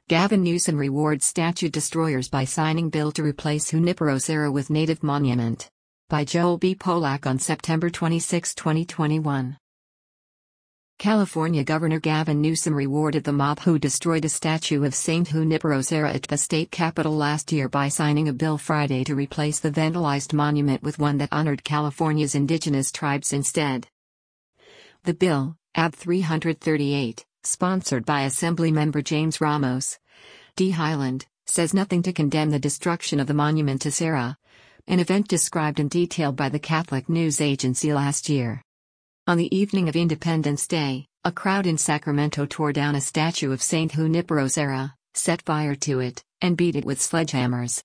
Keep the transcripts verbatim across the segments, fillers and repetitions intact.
Gavin Newsom rewards statue destroyers by signing bill to replace Junipero Serra with native monument. By Joel B. Polak on September twenty-sixth, twenty twenty-one. California Governor Gavin Newsom rewarded the mob who destroyed a statue of Saint Junipero Serra at the state capitol last year by signing a bill Friday to replace the vandalized monument with one that honored California's indigenous tribes instead. The bill, A B three thirty-eight, sponsored by Assemblymember James Ramos, D. Highland, says nothing to condemn the destruction of the monument to Serra, an event described in detail by the Catholic news agency last year. On the evening of Independence Day, a crowd in Sacramento tore down a statue of Saint Junipero Serra, set fire to it, and beat it with sledgehammers.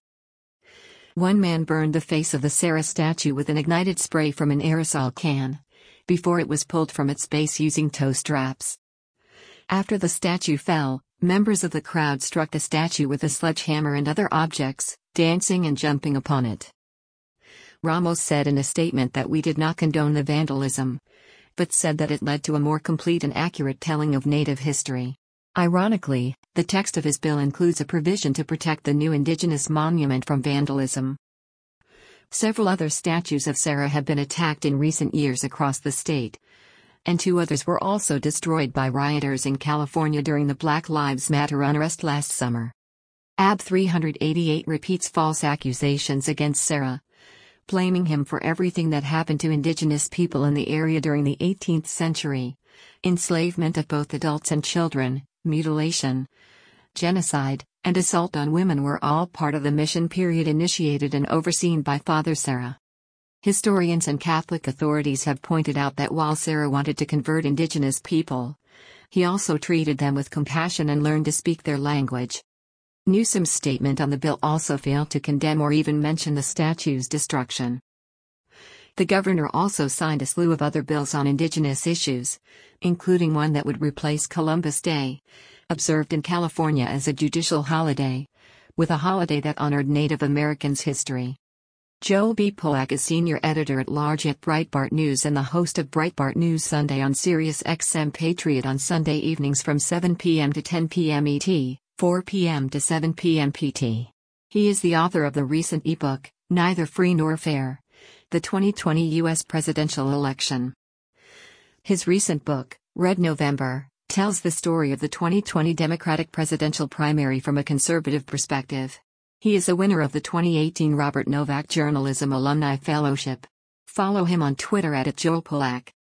One man burned the face of the Serra statue with an ignited spray from an aerosol can, before it was pulled from its base using tow straps. After the statue fell, members of the crowd struck the statue with a sledgehammer and other objects, dancing and jumping upon it. Ramos said in a statement that we did not condone the vandalism, but said that it led to a more complete and accurate telling of Native history. Ironically, the text of his bill includes a provision to protect the new indigenous monument from vandalism. Several other statues of Serra have been attacked in recent years across the state, and two others were also destroyed by rioters in California during the Black Lives Matter unrest last summer. A B three eighty-eight repeats false accusations against Serra, blaming him for everything that happened to indigenous people in the area during the eighteenth century: enslavement of both adults and children, mutilation, genocide, and assault on women were all part of the mission period initiated and overseen by Father Serra. Historians and Catholic authorities have pointed out that while Serra wanted to convert indigenous people, he also treated them with compassion and learned to speak their language. Newsom's statement on the bill also failed to condemn or even mention the statue's destruction. The governor also signed a slew of other bills on indigenous issues, including one that would replace Columbus Day, observed in California as a judicial holiday, with a holiday that honored Native Americans' history. Joel B. Polak is senior editor-at-large at Breitbart News and the host of Breitbart News Sunday on Sirius X M Patriot on Sunday evenings from seven p m to ten p m E T, four p m to seven p m P T. He is the author of the recent ebook, Neither Free Nor Fair: The twenty twenty U S Presidential Election. His recent book, Red November, tells the story of the twenty twenty Democratic presidential primary from a conservative perspective. He is a winner of the twenty eighteen Robert Novak Journalism Alumni Fellowship. Follow him on Twitter at Joel Polak.